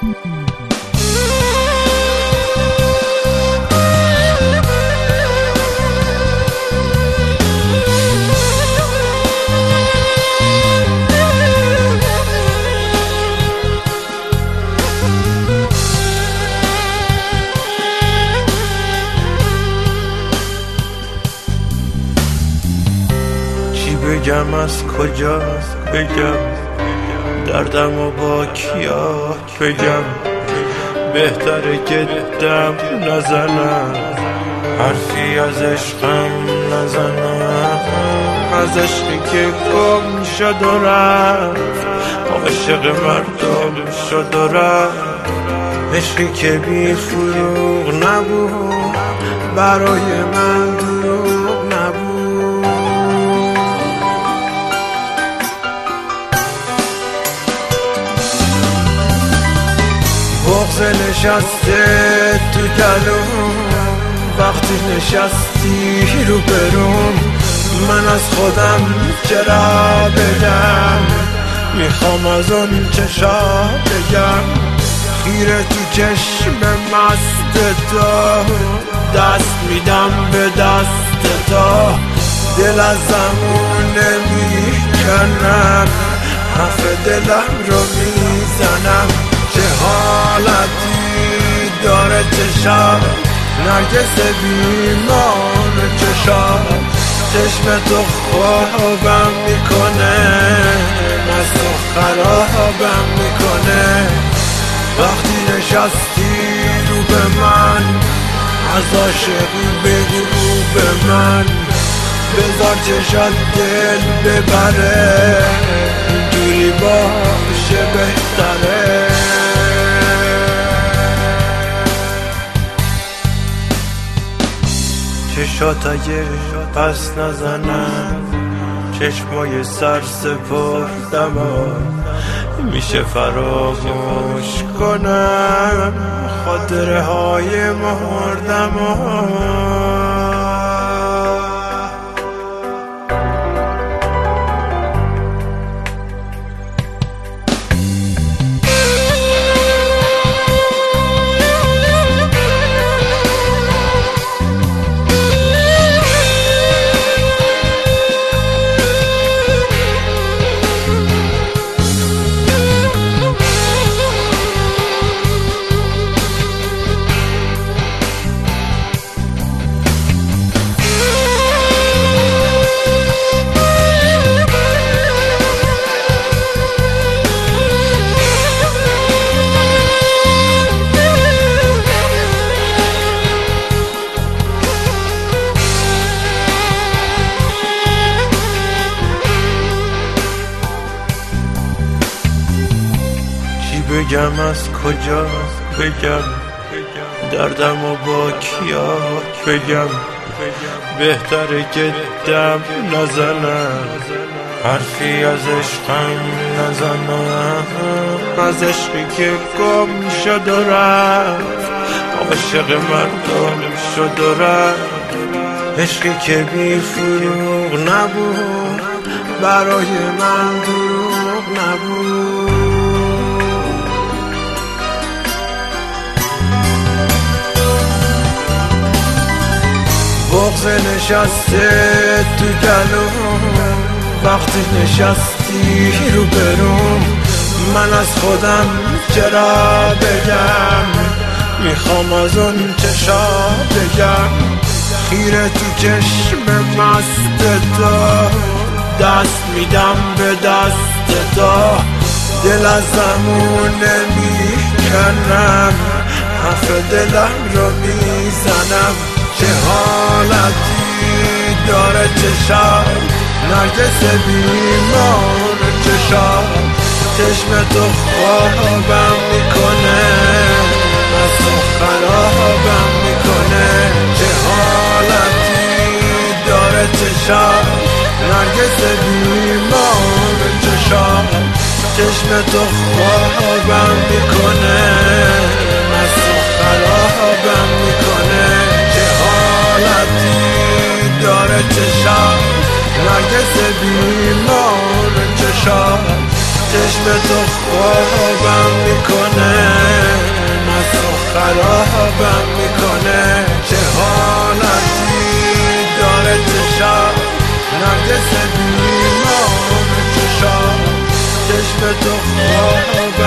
بگم از کجا بگم دردم و با کیا بگم، بهتره که دم نزنم، حرفی از عشقم نزنم، از عشقی که گم شد و رفت، عاشق مردم شد و رفت، عشقی که بی فروغ نبود، برای من دروغ نبود. بغض نشسته تو گلوم، وقتی نشستی رو بروم، من از خودم چرا بگم، میخوام از اون چشا بگم، خیره تو چشم مست تو، دست میدم به دست تو، دل از زمون نمیکنم، حرف دلم رو میزنم، چه حالتی داره چشم، نرگس بیمان چشم، چشم تو خوابم میکنه، مست و خرابم میکنه، وقتی نشستی رو به من، از عاشقی بگو به من، بذار چشات دل ببره، اینجوری باشه بهتره. چشات اگه پس نزنم، چشمای سر سپردم میشه فراموش کنم، خاطره های مردم بگم از کجا بگم دردم و با کیا بگم، بهتره که دم نزنم، حرفی از عشقم نزنم، از عشقی که گم شد و رفت، عاشق مردم شد و رفت، عشقی که بی فروغ نبود، برای من دروغ نبود. بغض نشسته تو گلوم، وقتی نشستی رو بروم، من از خودم چرا بگم، میخوام از اون چشا بگم، خیره تو چشم مست تو، دست میدم به دست تو، دل از زمون نمیکنم، حرف دلم رو میزنم، چه حالتی داره چشم، نرگس بیمان چشم، چشم تو خوابم میکنه، مست و خرابم میکنه، چه حالتی داره چشم، نرگس بیمان چشم، چشم تو خوابم میکنه، مست و خرابم میکنه، داره چشم، نرگس بیمار چشم، چشم تو خوابم میکنه. خرابم میکنه. چه حالتی داره چشم نرگس بیمار چشم، چشم تو خواب